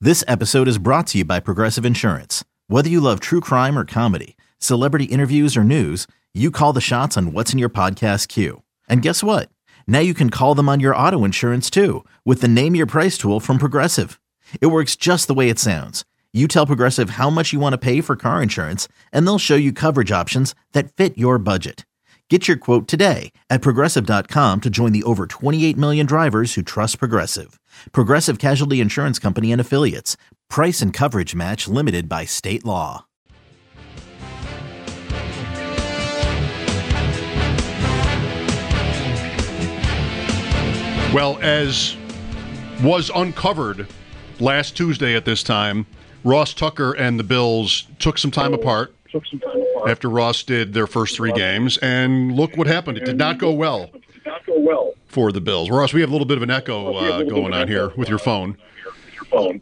This episode is brought to you by Progressive Insurance. Whether you love true crime or comedy, celebrity interviews or news, you call the shots on what's in your podcast queue. And guess what? Now you can call them on your auto insurance too with the Name Your Price tool from Progressive. It works just the way it sounds. You tell Progressive how much you want to pay for car insurance, and they'll show you coverage options that fit your budget. Get your quote today at Progressive.com to join the over 28 million drivers who trust Progressive. Progressive Casualty Insurance Company and Affiliates. Price and coverage match limited by state law. Well, as was uncovered last Tuesday at this time, Ross Tucker and the Bills took some time apart after Ross did their first three games, and look what happened. It did not go well for the Bills. Ross, we have a little bit of an echo going on here with your phone. Okay.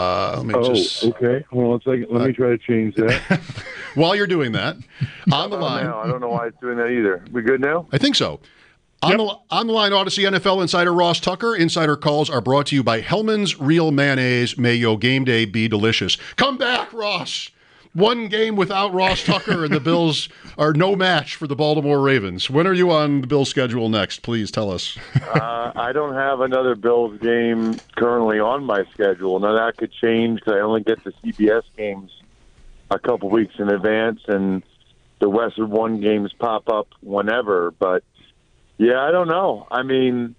Hold on a second. Let me try to change that. While you're doing that, on the line. I don't know why it's doing that either. We good now? I think so. On the line, Odyssey NFL insider Ross Tucker. Insider calls are brought to you by Hellman's Real Mayonnaise. May your game day be delicious. Come back, Ross. One game without Ross Tucker, and the Bills are no match for the Baltimore Ravens. When are you on the Bills' schedule next? Please tell us. I don't have another Bills game currently on my schedule. Now, that could change because I only get the CBS games a couple weeks in advance, and the Westwood One games pop up whenever. But, yeah, I don't know. I mean,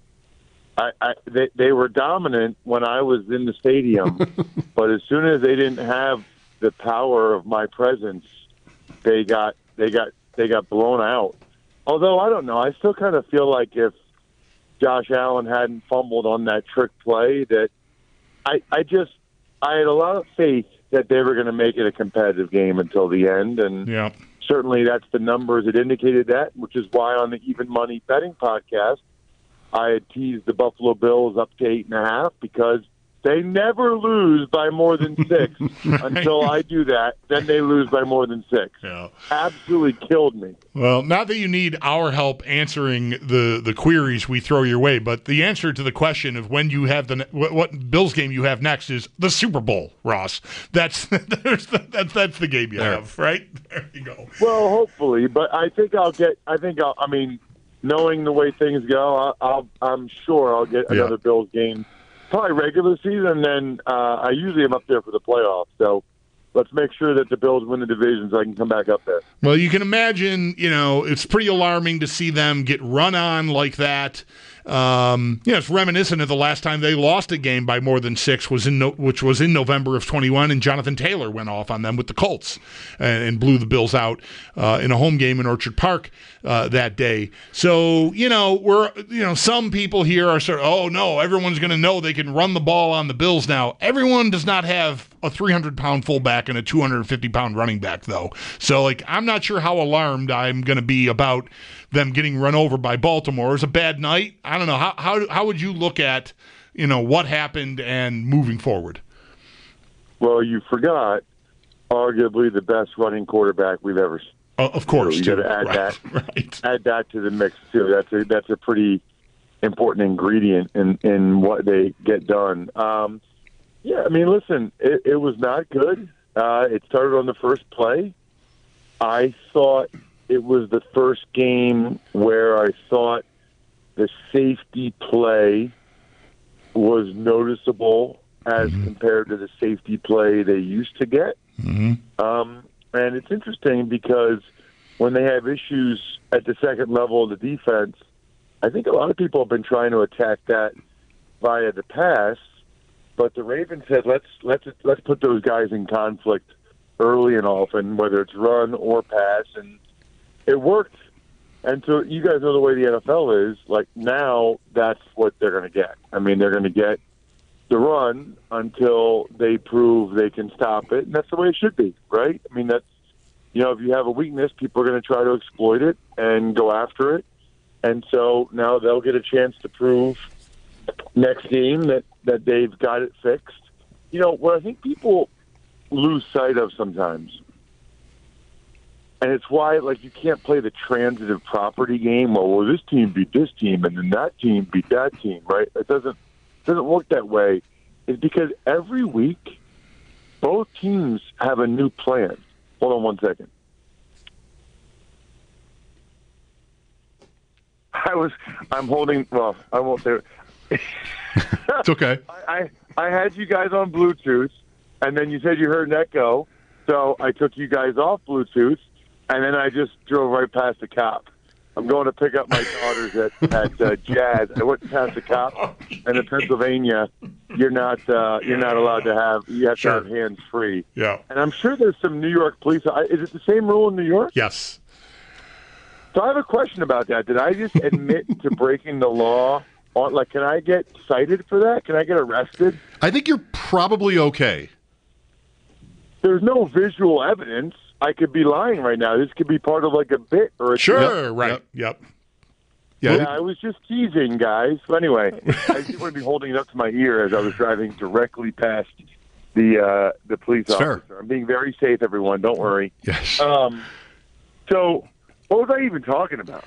they were dominant when I was in the stadium, but as soon as they didn't have the power of my presence, they got blown out. Although I don't know, I still kind of feel like if Josh Allen hadn't fumbled on that trick play, that I had a lot of faith that they were going to make it a competitive game until the end, and certainly that's the numbers that indicated that, which is why on the Even Money Betting podcast I had teased the Buffalo Bills up to 8.5 because they never lose by more than 6 until I do that. Then they lose by more than 6. Yeah. Absolutely killed me. Well, not that you need our help answering the queries we throw your way, but the answer to the question of when you have what Bills game you have next is the Super Bowl, Ross. That's the game you have, right? There you go. Well, hopefully, but I mean, knowing the way things go, I'm sure I'll get another Bills game. Probably regular season, and then I usually am up there for the playoffs. So let's make sure that the Bills win the division so I can come back up there. Well, you can imagine, it's pretty alarming to see them get run on like that. It's reminiscent of the last time they lost a game by more than 6, which was in November of 21, and Jonathan Taylor went off on them with the Colts and blew the Bills out in a home game in Orchard Park that day. So, some people here are sort of, oh, no, everyone's going to know they can run the ball on the Bills now. Everyone does not have a 300-pound fullback and a 250-pound running back, though. So, I'm not sure how alarmed I'm going to be about them getting run over by Baltimore. It was a bad night. I don't know. How would you look at, what happened and moving forward? Well, you forgot arguably the best running quarterback we've ever seen. Of course, you got to add that. Add that to the mix too. That's a pretty important ingredient in what they get done. I mean, listen, it was not good. It started on the first play. I thought it was the first game where I thought the safety play was noticeable as compared to the safety play they used to get. Mm-hmm. And it's interesting because when they have issues at the second level of the defense, I think a lot of people have been trying to attack that via the pass, but the Ravens said let's put those guys in conflict early and often, whether it's run or pass, and it worked. And so you guys know the way the NFL is. Like now, that's what they're going to get. I mean, they're going to get the run until they prove they can stop it, and that's the way it should be, right? I mean, that's if you have a weakness, people are going to try to exploit it and go after it. And so now they'll get a chance to prove next game that they've got it fixed. What I think people lose sight of sometimes, and it's why, you can't play the transitive property game. Well, this team beat this team, and then that team beat that team, right? It doesn't work that way. is because every week both teams have a new plan. Hold on one second. I'm holding, well, I won't say it. It's okay. I had you guys on Bluetooth, and then you said you heard an echo, so I took you guys off Bluetooth, and then I just drove right past the cop. I'm going to pick up my daughters at Jazz. I went past the cop, and in Pennsylvania, you're not allowed to have, you have to have hands free. Yeah. And I'm sure there's some New York police. Is it the same rule in New York? Yes. So I have a question about that. Did I just admit to breaking the law? Can I get cited for that? Can I get arrested? I think you're probably okay. There's no visual evidence. I could be lying right now. This could be part of like a bit or a Sure, right. Yep. Yeah, I was just teasing, guys. So anyway, I just want to be holding it up to my ear as I was driving directly past the police officer. Fair. I'm being very safe, everyone. Don't worry. Yes. So what was I even talking about?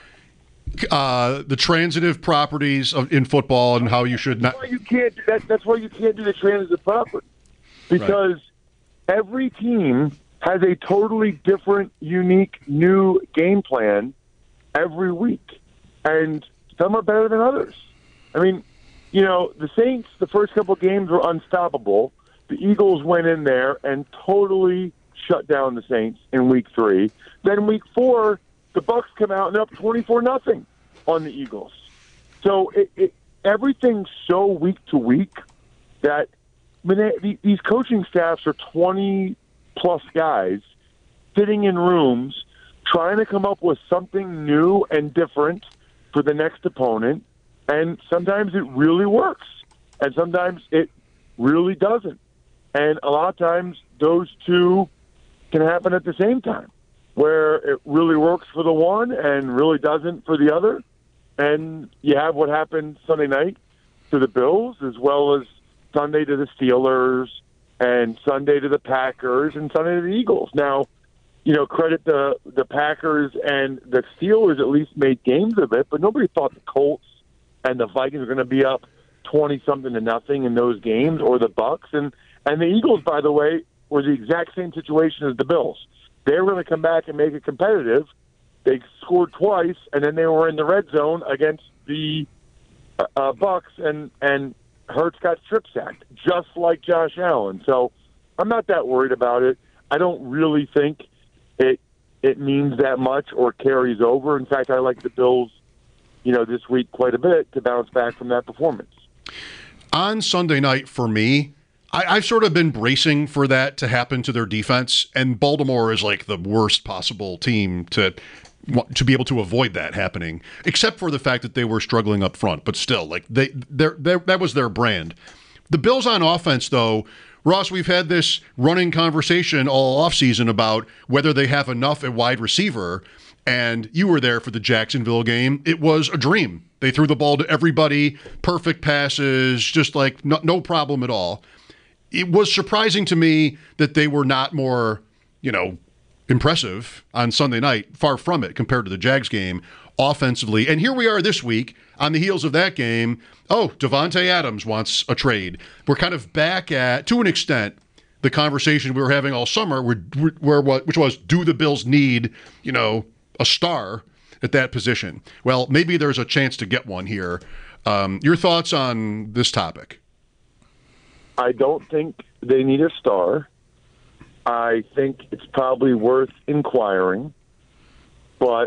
The transitive properties in football and how you should not. That's why you can't do that. That's why you can't do the transitive property, because every team has a totally different, unique, new game plan every week, and some are better than others. I mean, the Saints, the first couple games were unstoppable. The Eagles went in there and totally shut down the Saints in week 3. Then week 4, the Bucs come out and they're up 24-0 on the Eagles. So everything's so week to week that these coaching staffs are 20-plus guys sitting in rooms trying to come up with something new and different for the next opponent, and sometimes it really works, and sometimes it really doesn't. And a lot of times those two can happen at the same time, where it really works for the one and really doesn't for the other. And you have what happened Sunday night to the Bills, as well as Sunday to the Steelers, and Sunday to the Packers, and Sunday to the Eagles. Now, credit the Packers and the Steelers at least made games of it, but nobody thought the Colts and the Vikings were going to be up 20-something in those games, or the Bucs. And the Eagles, by the way, were the exact same situation as the Bills. They were going to come back and make it competitive. They scored twice, and then they were in the red zone against the Bucs, and Hurts got strip sacked, just like Josh Allen. So I'm not that worried about it. I don't really think it means that much or carries over. In fact, I like the Bills, this week quite a bit to bounce back from that performance. On Sunday night, for me, I've sort of been bracing for that to happen to their defense, and Baltimore is like the worst possible team to be able to avoid that happening, except for the fact that they were struggling up front. But still, like that was their brand. The Bills on offense, though, Ross, we've had this running conversation all offseason about whether they have enough at wide receiver, and you were there for the Jacksonville game. It was a dream. They threw the ball to everybody, perfect passes, just like no problem at all. It was surprising to me that they were not more, impressive on Sunday night. Far from it compared to the Jags game offensively. And here we are this week on the heels of that game. Oh, Davante Adams wants a trade. We're kind of back at, to an extent, the conversation we were having all summer, which was, do the Bills need, a star at that position? Well, maybe there's a chance to get one here. Your thoughts on this topic? I don't think they need a star. I think it's probably worth inquiring, but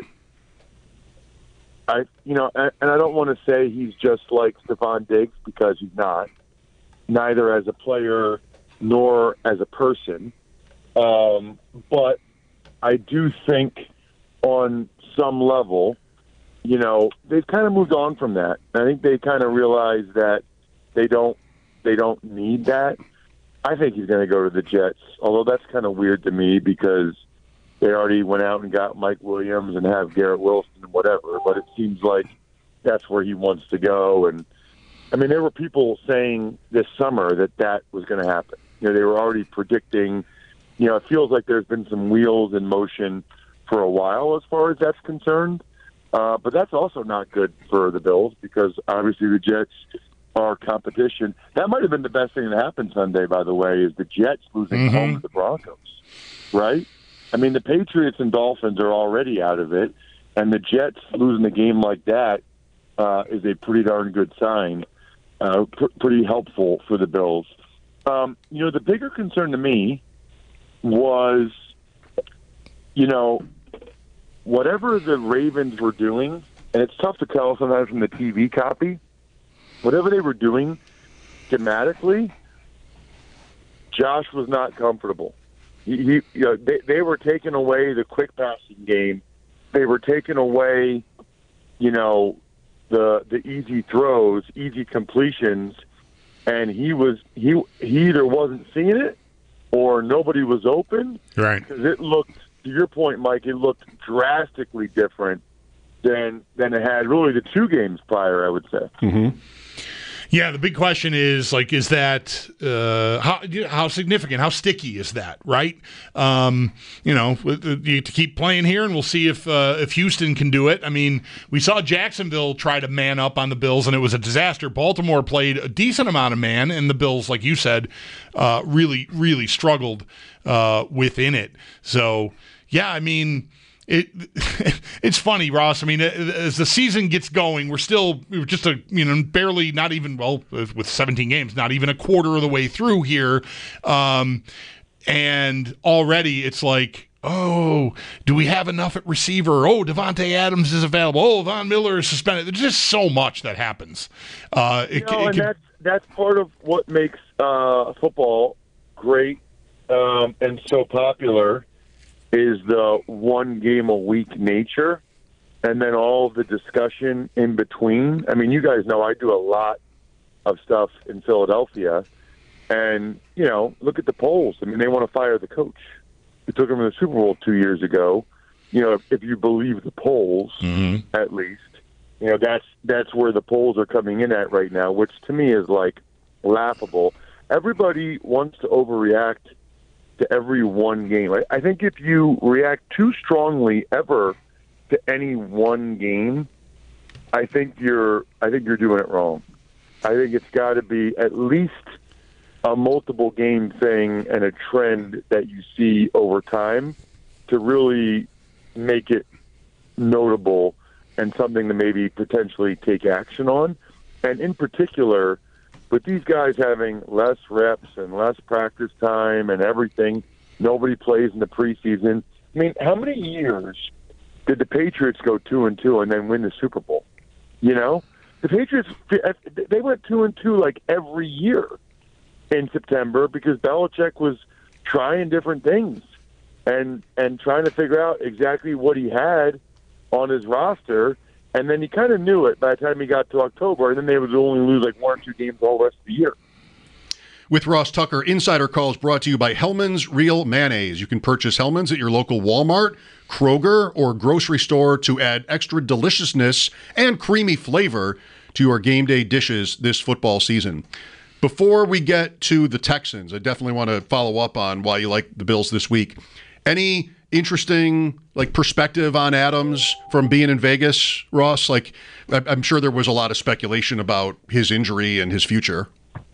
and I don't want to say he's just like Stephon Diggs, because he's not, neither as a player nor as a person. But I do think on some level, they've kind of moved on from that. I think they kind of realize that they don't need that. I think he's going to go to the Jets, although that's kind of weird to me because they already went out and got Mike Williams and have Garrett Wilson and whatever, but it seems like that's where he wants to go. And, there were people saying this summer that was going to happen. They were already predicting, it feels like there's been some wheels in motion for a while as far as that's concerned. But that's also not good for the Bills because obviously the Jets our competition. That might have been the best thing that happened Sunday, by the way, is the Jets losing home to the Broncos, right? I mean, the Patriots and Dolphins are already out of it, and the Jets losing a game like that is a pretty darn good sign, pretty helpful for the Bills. The bigger concern to me was, whatever the Ravens were doing, and it's tough to tell sometimes from the TV copy, whatever they were doing schematically, Josh was not comfortable. They were taking away the quick passing game. They were taking away, the easy throws, easy completions, and he either wasn't seeing it or nobody was open. Right. Because it looked, to your point, Mike, it looked drastically different than it had really the 2 games prior, I would say. Mm-hmm. Yeah, the big question is is that how significant, how sticky is that, right? To keep playing here, and we'll see if Houston can do it. I mean, we saw Jacksonville try to man up on the Bills, and it was a disaster. Baltimore played a decent amount of man, and the Bills, like you said, really, really struggled within it. So, yeah, I mean, it's funny, Ross. I mean, as the season gets going, we're just barely, not even, with 17 games, not even a quarter of the way through here. And already it's like, oh, do we have enough at receiver? Oh, Devontae Adams is available. Oh, Von Miller is suspended. There's just so much that happens. That's part of what makes football great and so popular, is the 1 game a week nature, and then all the discussion in between. I mean, you guys know I do a lot of stuff in Philadelphia, and, look at the polls. I mean, they want to fire the coach who took them to the Super Bowl 2 years ago. If you believe the polls, at least, that's where the polls are coming in at right now, which to me is like laughable. Everybody wants to overreact to every 1 game. I think if you react too strongly ever to any 1 game, I think you're doing it wrong. I think it's got to be at least a multiple game thing and a trend that you see over time to really make it notable and something to maybe potentially take action on. And in particular, with these guys having less reps and less practice time and everything, nobody plays in the preseason. I mean, how many years did the Patriots go 2-2 and then win the Super Bowl? The Patriots, they went 2-2 like every year in September because Belichick was trying different things and trying to figure out exactly what he had on his roster. And then he kind of knew it by the time he got to October, and then they would only lose like 1 or 2 games all the rest of the year. With Ross Tucker, Insider Calls brought to you by Hellmann's Real Mayonnaise. You can purchase Hellmann's at your local Walmart, Kroger, or grocery store to add extra deliciousness and creamy flavor to your game day dishes this football season. Before we get to the Texans, I definitely want to follow up on why you like the Bills this week. Any interesting perspective on Adams from being in Vegas, Ross? I'm sure there was a lot of speculation about his injury and his future.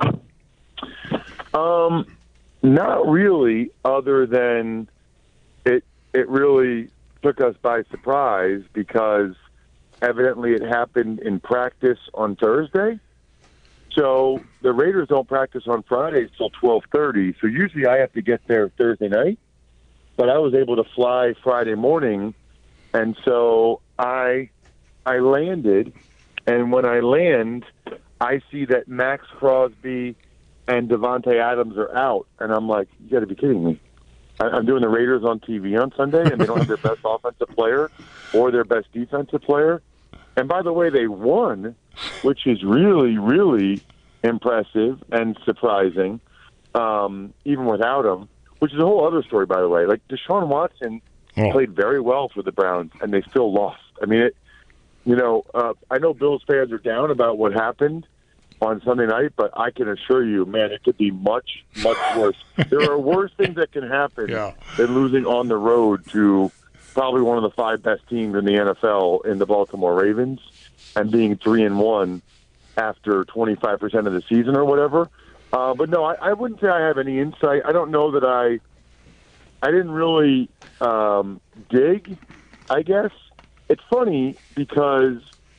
Not really, other than it really took us by surprise because evidently it happened in practice on Thursday. So the Raiders don't practice on Fridays till 12:30. So usually I have to get there Thursday night. But I was able to fly Friday morning, and so I landed, and when I land, I see that Max Crosby and Devontae Adams are out, and I'm like, you got to be kidding me. I'm doing the Raiders on TV on Sunday, and they don't have their best offensive player or their best defensive player. And by the way, they won, which is really, really impressive and surprising, even without them. Which is a whole other story, by the way. Deshaun Watson played very well for the Browns, and they still lost. I mean, I know Bills fans are down about what happened on Sunday night, but I can assure you, man, it could be much, much worse. There are worse things that can happen than losing on the road to probably one of the 5 best teams in the NFL in the Baltimore Ravens and being 3-1 after 25% of the season or whatever. But no, I wouldn't say I have any insight. I don't know that I didn't really dig, I guess. It's funny because,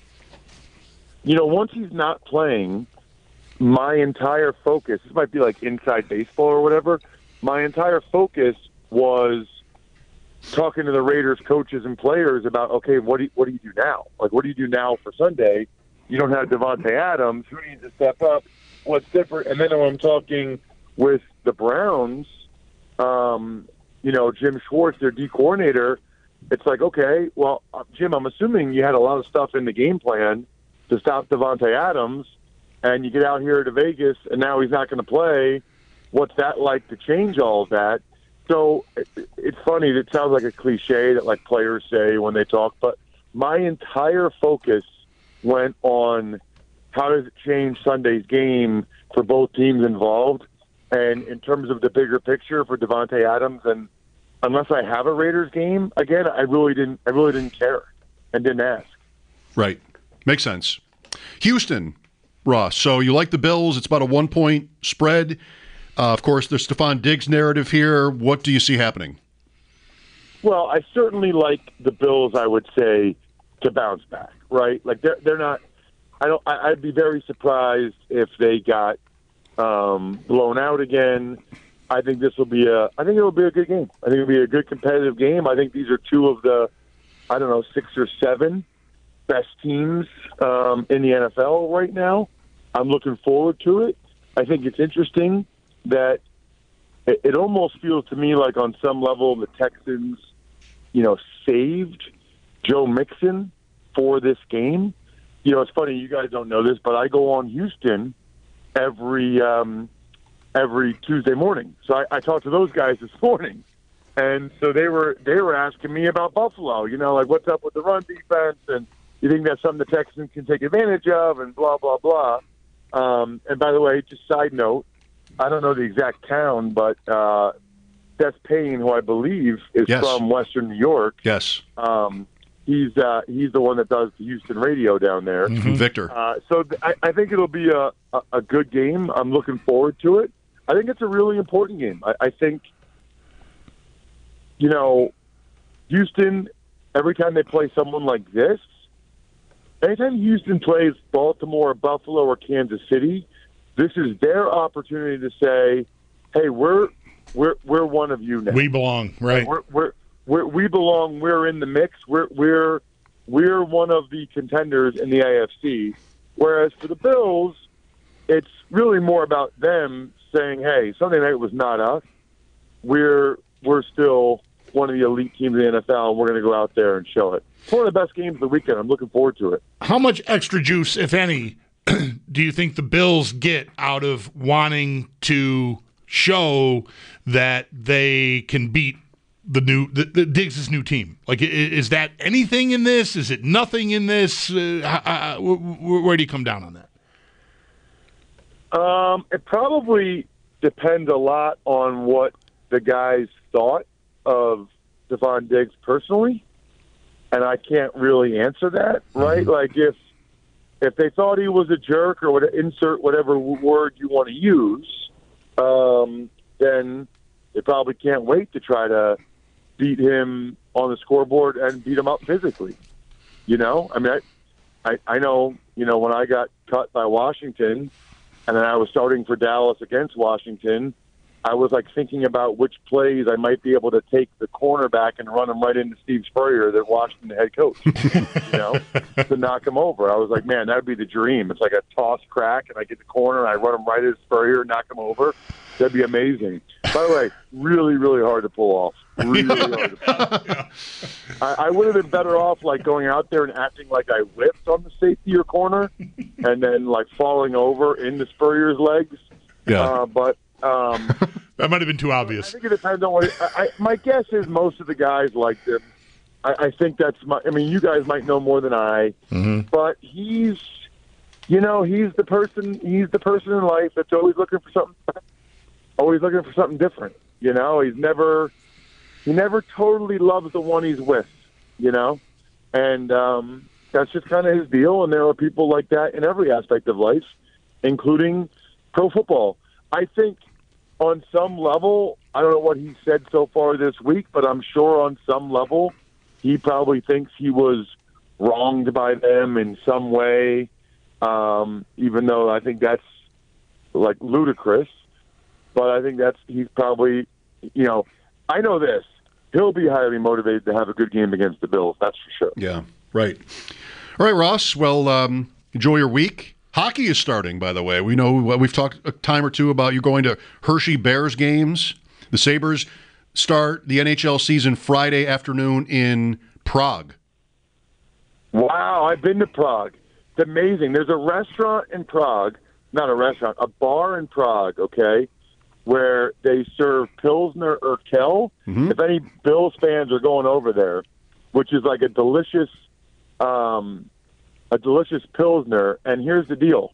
once he's not playing, my entire focus, this might be like inside baseball or whatever, my entire focus was talking to the Raiders coaches and players about, okay, what do you do now? Like, what do you do now for Sunday? You don't have Davante Adams. Who needs to step up? What's different? And then when I'm talking with the Browns, Jim Schwartz, their D coordinator, it's like, okay, well, Jim, I'm assuming you had a lot of stuff in the game plan to stop Davante Adams, and you get out here to Vegas, and now he's not going to play. What's that like to change all of that? So it's funny. It sounds like a cliche that like players say when they talk, but my entire focus went on how does it change Sunday's game for both teams involved, and in terms of the bigger picture for Davante Adams. And unless I have a Raiders game again, I really didn't care and didn't ask. Right, makes sense. Houston, Ross. So you like the Bills? It's about a 1-point spread. Of course, there's Stephon Diggs narrative here. What do you see happening? Well, I certainly like the Bills, I would say, to bounce back, right? Like they're not I'd be very surprised if they got blown out again. I think it'll be a good game. I think it'll be a good competitive game. I think these are two of the 6 or 7 best teams in the NFL right now. I'm looking forward to it. I think it's interesting that it almost feels to me like on some level the Texans, saved Joe Mixon for this game. It's funny, you guys don't know this, but I go on Houston every Tuesday morning. So I talked to those guys this morning. And so they were asking me about Buffalo, like what's up with the run defense, and you think that's something the Texans can take advantage of, and blah, blah, blah. And by the way, just side note, I don't know the exact town, but Seth Payne, who I believe is from Western New York. Yes. He's the one that does the Houston radio down there. Mm-hmm. Victor. So I think it'll be a good game. I'm looking forward to it. I think it's a really important game. I think, Houston, every time they play someone like this, anytime Houston plays Baltimore, Buffalo, or Kansas City, this is their opportunity to say, hey, we're one of you now. We belong, right? We belong. We're in the mix. We're one of the contenders in the AFC. Whereas for the Bills, it's really more about them saying, "Hey, Sunday night was not us. We're still one of the elite teams in the NFL, and we're going to go out there and show it." It's one of the best games of the weekend. I'm looking forward to it. How much extra juice, if any, do you think the Bills get out of wanting to show that they can beat the Diggs' new team? Like, is that anything in this? Is it nothing in this? Where do you come down on that? It probably depends a lot on what the guys thought of Stephon Diggs personally, and I can't really answer that, right? Mm-hmm. Like if they thought he was a jerk or insert whatever word you want to use, then they probably can't wait to try to beat him on the scoreboard and beat him up physically. I mean, I know, when I got cut by Washington and then I was starting for Dallas against Washington, I was like thinking about which plays I might be able to take the cornerback and run him right into Steve Spurrier, the Washington head coach, to knock him over. I was like, man, that would be the dream. It's like a toss crack, and I get the corner, and I run him right into Spurrier, knock him over. That'd be amazing. By the way, really, really hard to pull off. Really hard to pull off. Yeah. I would have been better off like going out there and acting like I whipped on the safety or corner, and then like falling over into Spurrier's legs. Yeah. But that might have been too obvious. I think it depends on what. My guess is most of the guys liked him. I think that's my. I mean, you guys might know more than I, but he's the person. He's the person in life that's always looking for something. Always looking for something different. He never totally loves the one he's with. And That's just kind of his deal, and there are people like that in every aspect of life, including pro football. I think on some level, I don't know what he said so far this week, but I'm sure on some level he probably thinks he was wronged by them in some way, even though I think that's like ludicrous. But I think he's probably, I know this. He'll be highly motivated to have a good game against the Bills. That's for sure. Yeah, right. All right, Ross. Well, enjoy your week. Hockey is starting, by the way. We know we've talked a time or two about you going to Hershey Bears games. The Sabres start the NHL season Friday afternoon in Prague. Wow, I've been to Prague. It's amazing. There's a restaurant in Prague, not a restaurant, a bar in Prague, okay, where they serve Pilsner Urquell. Mm-hmm. If any Bills fans are going over there, which is like a delicious Pilsner. And here's the deal.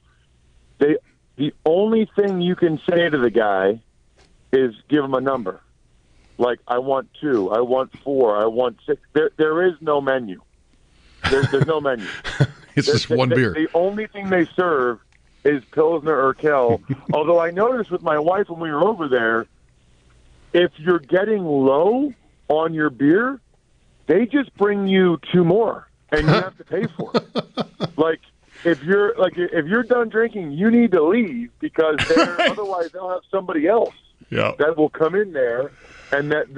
The only thing you can say to the guy is give him a number. Like, I want 2, I want 4, I want 6. There is no menu. There's no menu. It's just one beer. The only thing they serve is Pilsner Urquell. Although I noticed with my wife when we were over there, if you're getting low on your beer, they just bring you 2 more, and you have to pay for it. Like if you're done drinking, you need to leave because otherwise they'll have somebody else that will come in there, and that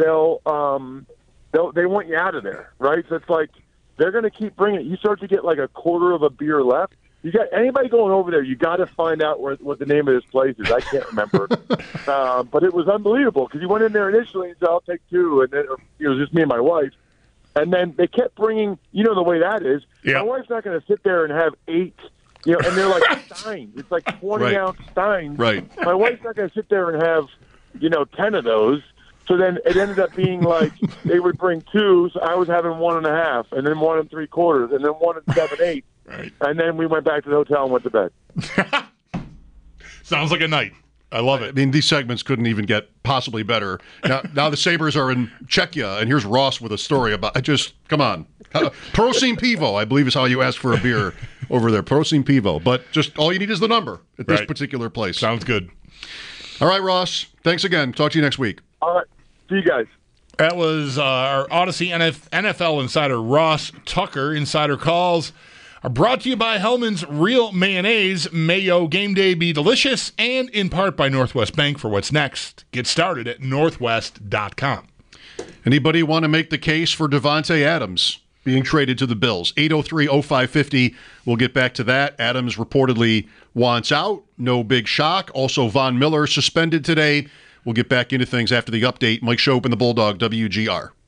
they want you out of there, right? So it's like they're going to keep bringing it. You start to get like a quarter of a beer left. You got anybody going over there, you got to find out what the name of this place is. I can't remember. But it was unbelievable because you went in there initially and said, I'll take 2, and then it was just me and my wife. And then they kept bringing, the way that is. Yep. My wife's not going to sit there and have 8, and they're like steins. It's like 20-ounce steins. Right. My wife's not going to sit there and have, 10 of those. So then it ended up being like they would bring 2, so I was having 1.5, and then 1 3/4, and then 1 7/8. Right. And then we went back to the hotel and went to bed. Sounds like a night. I love it. I mean, these segments couldn't even get possibly better. Now the Sabres are in Czechia, and here's Ross with a story about come on. Prosím pivo, I believe is how you ask for a beer over there. Prosím pivo. But just all you need is the number at this particular place. Sounds good. All right, Ross. Thanks again. Talk to you next week. All right. See you guys. That was our Odyssey NFL insider, Ross Tucker. Insider calls are brought to you by Hellman's Real Mayonnaise. May your game day be delicious, and in part by Northwest Bank for what's next. Get started at northwest.com. Anybody want to make the case for Davante Adams being traded to the Bills? 803-0550. We'll get back to that. Adams reportedly wants out. No big shock. Also, Von Miller suspended today. We'll get back into things after the update. Mike Schopp and the Bulldog, WGR.